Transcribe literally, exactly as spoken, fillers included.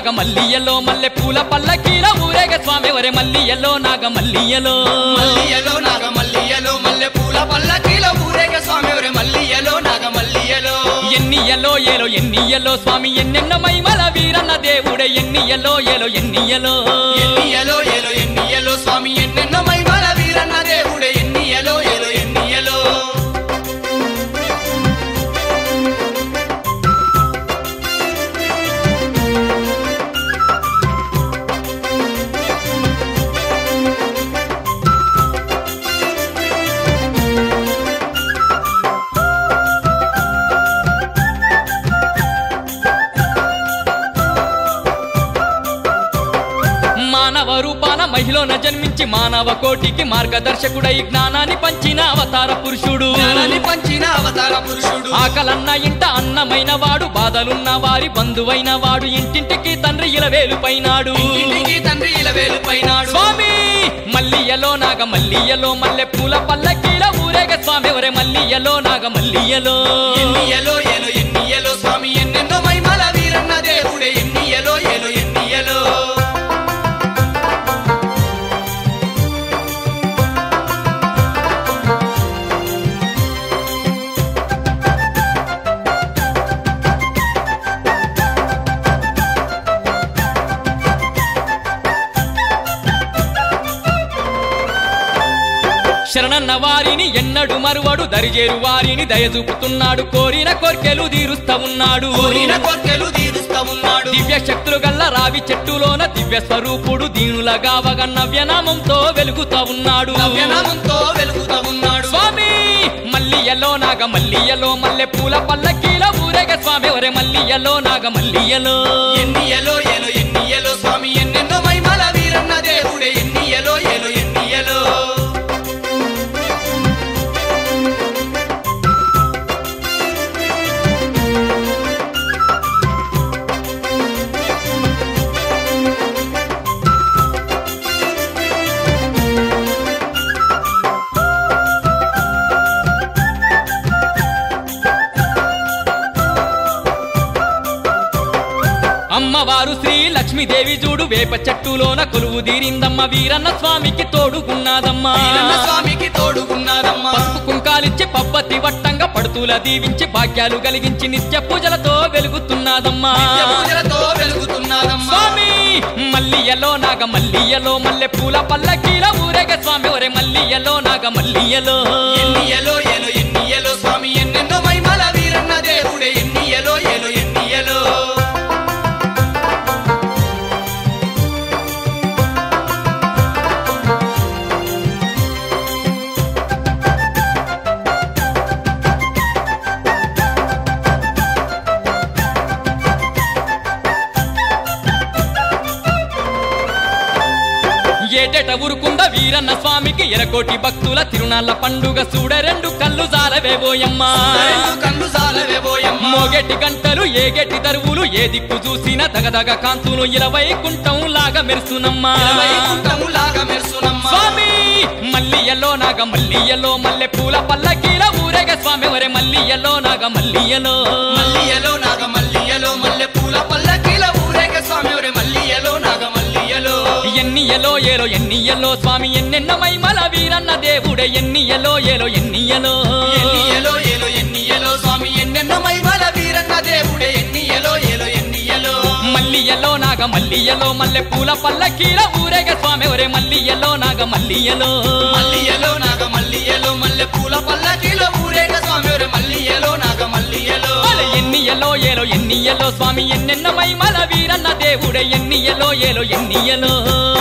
నాగ మల్లియలో మల్లె పూల పల్లకీల ఊరేగ స్వామి వరే మల్లియలో నాగ మల్లియలో మల్లియలో నాగ మల్లియలో మల్లె పూల పల్లకీల ఊరేగ స్వామి వరే మల్లియలో నాగ మల్లియలో ఎన్నియలో ఏలో ఎన్నియలో స్వామి ఎన్నెన్న మైమల వీరన్న దేవుడే ఎన్నియలో ఏలో ఎన్నియలో ఎన్నియలో ఏలో ఎన్నియలో స్వామి ఎన్నెన్నో మైమల వీరన్న దేవుడే ఎన్నియలో ఏలో ఎన్నియలో మానవ రూపాన మహిళన జన్మించి మానవ కోటికి మార్గదర్శకుడై జ్ఞానాన్ని పంచిన అవతార పురుషుడు జ్ఞానాన్ని పంచిన అవతార పురుషుడు ఆకలన్న ఇంట అన్నమైన వాడు బాధలున్న వారి బంధువైన వాడు ఇంటింటికి తండ్రి ఇలవేలు పైనాడు ఇంటికి తండ్రి ఇలవేలు పైనాడు స్వామి మల్లియలో నాగ మల్లియలో మల్లె పూల పల్లకీల ఊరేగ స్వామి వరే మల్లియలో నాగ మల్లియలో ఎన్నియలో ఏలో ఎన్నియలో స్వామి ఎన్నెన్నో మైమల వీరన్న దేవుడే ఎన్నియలో ఏలో ఎన్నియలో శరణన్న వారిని ఎన్నడు మరువడు దరిజేరు వారిని దయచూపుతున్నాడు కోరిన కోర్కెలు తీరుస్తా ఉన్నాడు కోరిన కోర్కెలు తీరుస్తా ఉన్నాడు దివ్య శక్తులు గల్ల రావి చెట్టులోన దివ్య స్వరూపుడు దీనులగా వగ నవ్యనామంతో వెలుగుతా ఉన్నాడు నవ్యనామంతో వెలుగుతా ఉన్నాడు స్వామి మల్లియలో నాగ మల్లియలో మల్లె పూల పల్లకీల ఊరేగ స్వామి వరే మల్లియలో నాగ మల్లియలో ఎన్నియలో ఏలో ఎన్నియలో స్వామి ఎన్నెన్నో మైమల వీరన్న దేవుడే ఎన్నియలో ఏలో ఎన్నియలో అమ్మవారు శ్రీ లక్ష్మీదేవి చూడు వేప చెట్టులోన కొలువు తీరిందమ్మ వీరన్న స్వామికి తోడుకున్నాదమ్మా వీరన్న స్వామికి తోడుకున్నాదమ్మా పసుపు కుంకాలిచ్చి పబ్బతి వట్టంగా పడుతుల దీవించి భాగ్యాలు కలిగించి నిత్య పూజలతో వెలుగుతున్నదమ్మా నిత్య పూజలతో వెలుగుతున్నదమ్మా స్వామి మల్లియలో నాగ మల్లియలో మల్లె పూల పల్లకీల ఊరేగ స్వామి ఒరే మల్లియలో నాగ మల్లియలో ఎన్నియలో ఏలో ఎన్నియలో స్వామి ఎన్నెన్నో మైమల వీరన్న దేవుడే ఎన్నియలో ఏలో ఎన్నియలో ఏటేట ఊరుకుంద వీరన్న స్వామికి ఎరకోటి భక్తుల తిరునాళ్ళ పండుగ చూడ రెండు కళ్ళు జాలవేబోయమ్మా రెండు కళ్ళు జాలవేబోయమ్మా మోగెటి గంటలు ఏగెటి దరువులు ఏ దిక్కు చూసిన దగదగ కాంతులు ఇరవై కుంటం లాగా మెరుసునమ్మా వైకుంఠము లాగా మెరుసునమ్మా స్వామి మల్లియలో నాగ మల్లియలో మల్లె పూల పల్లకీల ఊరేగ స్వామి వరే మల్లియలో నాగ మల్లియలో మల్లియలో నాగ మల్లియలో మల్లె పూల పల్లకీల ఊరేగ స్వామి వరే మల్లియలో నాగ మల్లియలో ఎన్నియలో ఏలో ఎన్నియలో స్వామి ఎన్నెన్న మైమల వీరన్న దేవుడే ఎన్నియలో ఏలో ఎన్నియలో ఎన్నియలో ఏలో ఎన్నియలో స్వామి ఎన్నెన్నో మైమల వీరన్న దేవుడే ఎన్నియలో ఏలో ఎన్నియలో మల్లియలో నాగ మల్లియలో మల్లె పూల పల్లకీల ఊరేగ స్వామి ఒరే మల్లియలో నాగ మల్లియలో మల్లియలో నాగ మల్లియలో మల్లె పూల పల్లకీల ఊరేగ స్వామి వరే మల్లియలో నాగ మల్లియలో ఎన్నియలో ఏలో ఎన్నియలో స్వామి ఎన్నెన్న మైమల వీరన్న దేవుడే ఎన్నియలో ఏలో ఎన్నియలో